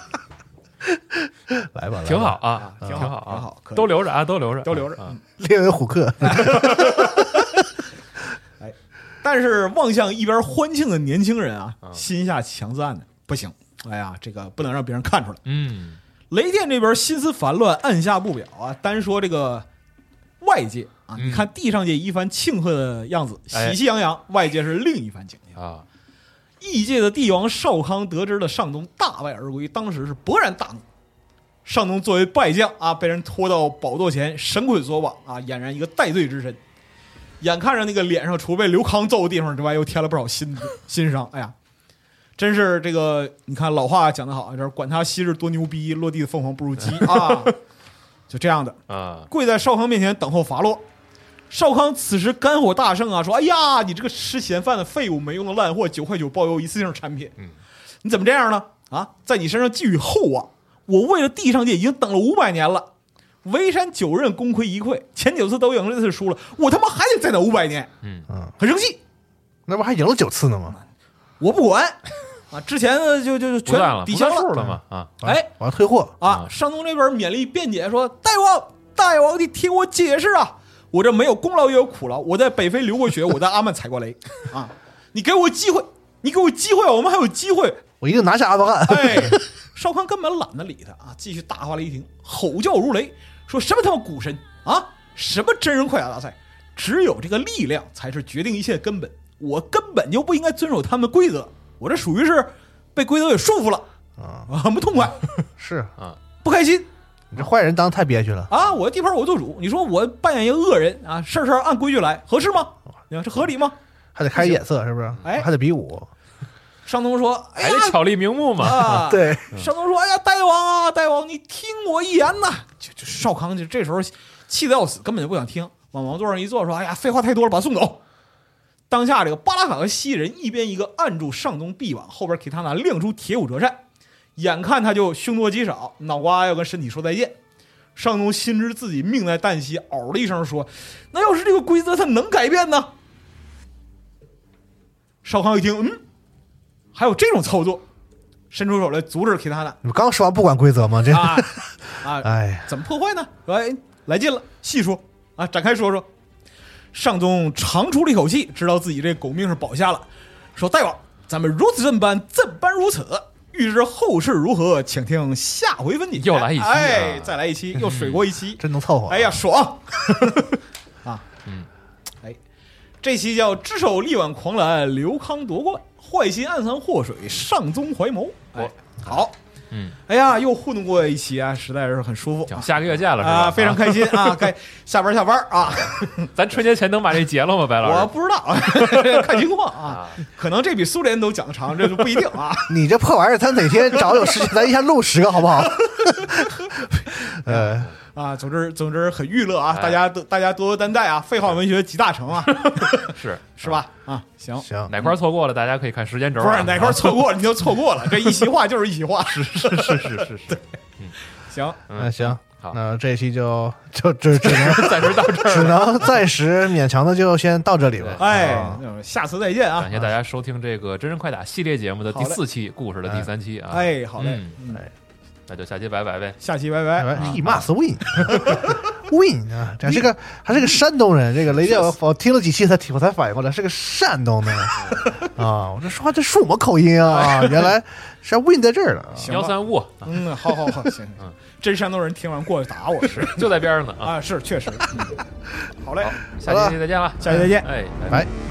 来吧， 挺好啊， 挺好啊， 挺好， 都留着啊，都留着， 都留着。 列为虎克。 哎，但是望向一边欢庆的年轻人啊，心下强自暗的，不行，哎呀，这个不能让别人看出来。 嗯， 雷电这边心思烦乱，按下不表啊。单说这个外界啊，你看地上界一番庆贺的样子，喜气洋洋；外界是另一番景象啊。 异界的帝王少康得知了上东大败而归，当时是勃然大怒。上东作为败将啊，被人拖到宝座前，神捆索绑啊，俨然一个戴罪之身。眼看着那个脸上除被刘康揍的地方之外，又添了不少新新伤。哎呀，真是这个，你看老话讲得好，就是管他昔日多牛逼，落地的凤凰不如鸡啊，就这样的啊， 跪在少康面前等候罚落。少康此时肝火大盛啊，说：“哎呀，你这个吃闲饭的废物，没用的烂货，九块九包邮一次性产品， 嗯， 你怎么这样呢？啊，在你身上寄予厚望。我为了地上界已经等了五百年了，围山九仞，功亏一篑，前九次都赢了，这次输了，我他妈还得再等五百年。 嗯嗯， 很生气。 那不还赢了九次呢吗？ 我不管啊，之前呢就就就全不干了， 抵消不算数了嘛啊！ 哎， 我要退货啊！上东这边勉力辩解说：“大王，大王，你听我解释啊！我这没有功劳也有苦劳，我在北非流过血，我在阿曼踩过雷啊！你给我机会，你给我机会，我们还有机会， 我一定拿下阿富汗。” 哎，少康根本懒得理他啊，继续大发雷霆，吼叫如雷，说什么他妈股神啊，什么真人快打大赛，只有这个力量才是决定一切的根本，我根本就不应该遵守他们的规则，我这属于是被规则给束缚了啊，很不痛快， 是啊， 不开心。 你这坏人当太憋屈了啊！我的地盘我做主，你说我扮演一个恶人啊，事儿事儿按规矩来，合适吗？你看这合理吗？ 还得开眼色是不是？ 哎， 还得比武。 上东说：“哎呀， 还得巧立名目嘛。 啊” 对， 上东说：“哎呀，大王啊，大王，你听我一言呐！”就就少康就这时候气得要死，根本就不想听，往王座上一坐，说：“哎呀，废话太多了，把他送走。”当下这个巴拉卡和蜥蜴人一边一个按住上东臂膀，后边给他拿亮出铁骨折扇，眼看他就凶多吉少，脑瓜要跟身体说再见。上东心知自己命在旦夕，嗷的一声说：“那要是这个规则它能改变呢？”少康一听，嗯，还有这种操作，伸出手来阻止其他的。 你们刚说完不管规则吗？这啊啊， 哎， 怎么破坏呢？哎，来劲了，细说啊，展开说说。上东长出了一口气，知道自己这狗命是保下了，说：“大王，咱们如此这般，这般如此。欲知后事如何，请听下回分解。” 又来一期、啊， 哎，再来一期，又水过一期， 真能凑合。 哎呀，爽啊！ 嗯， 哎，这期叫只手力挽狂澜，刘康夺冠，坏心暗藏祸水，上宗怀谋。哎，好。 嗯， 哎呀，又糊弄过一期啊，实在是很舒服。 下个月见了是吧？ 啊，非常开心啊！该下班下班啊。 咱春节前能把这结了吗，白老师？ 我不知道，看情况啊，可能这比苏联都讲得长，这就不一定啊。 你这破玩意儿，咱哪天找有时间，咱一下录十个好不好？呃。 啊，总之总之很娱乐啊，大家都大家多多担待啊，废话文学集大成啊， 是是吧？啊，行行， 哪块错过了，大家可以看时间轴、啊。 不是哪块错过了，你就错过了，这一席话就是一席话， 是是是是是是， 对，嗯，行， 那行， 好， 那这一期就就只只能暂时到这儿， 只能暂时勉强的就先到这里吧。 哎，下次再见啊！ 感谢大家收听这个真人快打系列节目的第四期，故事的第三期啊！ 哎，好嘞， 哎。 那就下期拜拜呗， 下期拜拜。 He must win， win 啊！这是个还是个山东人，这个雷电我我听了几期才我才反应过来是个山东的啊！我这说话这是我们口音啊，原来是 win 在这儿了。 幺三五， 嗯，好好好，行，嗯，真山东人听完过去打我是就在边上呢啊，是确实，好嘞， 下期再见了， 下期再见， 哎， 拜。